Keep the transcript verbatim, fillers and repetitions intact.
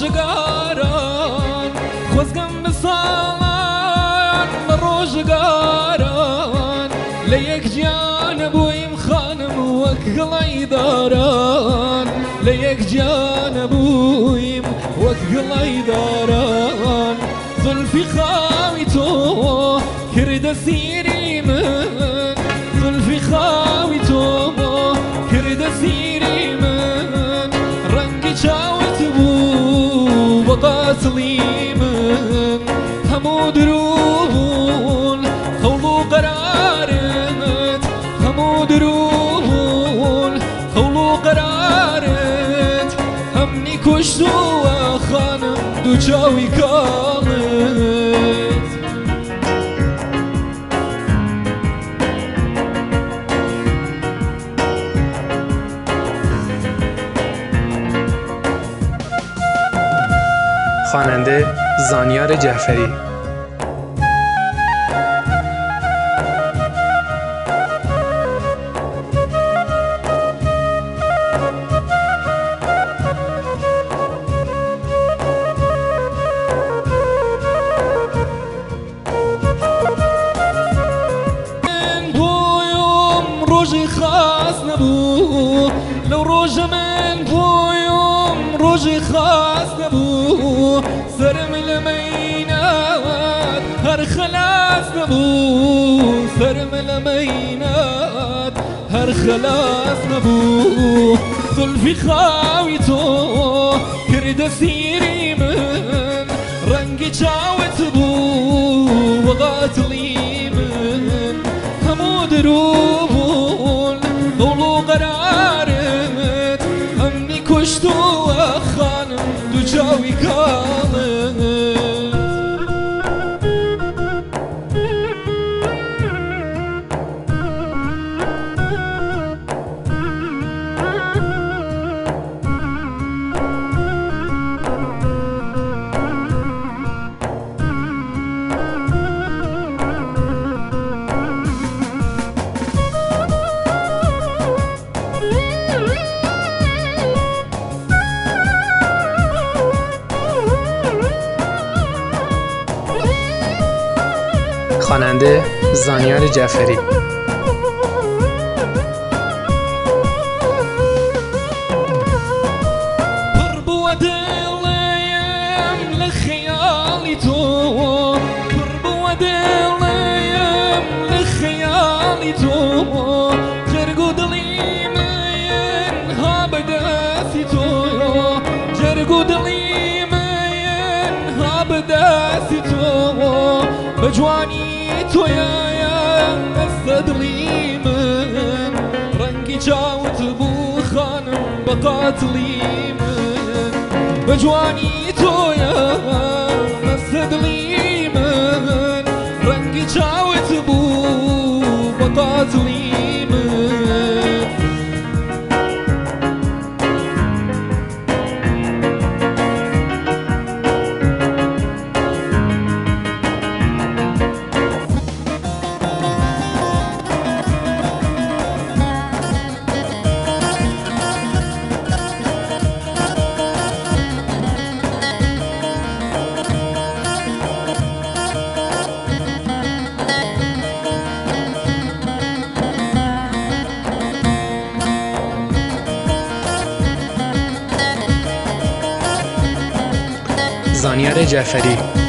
روزگاران خوزگم بسالان روزگاران لیک جان بویم خانم وک گلای داران لیک جان بویم وک گلای داران زلفی خاوی تو کرد سیری من زلفی خاوی تو کرد سیری من رنگی چاوت بو بقاتلی من همو دروبون خولو قرارت همو دروبون خولو قرارت همنی کشتو خانم دو چاوی کالت خواننده زانیار جعفری. روزی خاص نبود لو روز من بویم روزی خاص نبود سرم لمینات هر خلاص نبود سرم لمینات هر خلاص نبود زلفی خاوی تو کرد سیری من رنگی چاوت بود و قاتلی من همو دروبون قولو قرارت همنی کشتو خانم دو جاوی کالت خواننده زانیار جعفری. پر بو دلیم لخیالی تو پر بو دلیم لخیالی تو جرگو دلی من ها بدستی تو جرگو دلی من ها بدستی تو بجوانی تو یا یا استدلی من رنگی چاوت بو خانم بقاتلی من بجوانی تو یا استدلی من رنگی چاوت بو بقاتلی من زانیار جعفری.